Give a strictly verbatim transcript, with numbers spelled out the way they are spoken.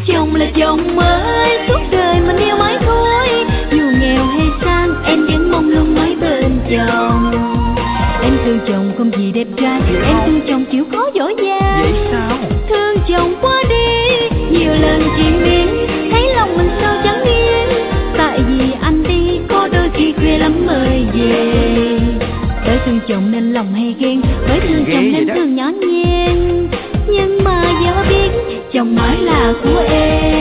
Chồng là chồng mới, suốt đời mình yêu mãi thôi. Dù nghèo hay sang, em vẫn mong luôn mãi bên chồng. Em thương chồng không vì đẹp trai, em thương chồng chịu khó giỏi giang. Vậy sao? Thương chồng quá đi, nhiều lần chuyện biến, thấy lòng mình sao chẳng yên. Tại vì anh đi, có đôi khi khuya lắm mới về. Bởi thương chồng nên lòng hay ghen, bởi thương chồng nên thương nhỏ nhen. Nhưng mà giờ biết chồng mãi là của em.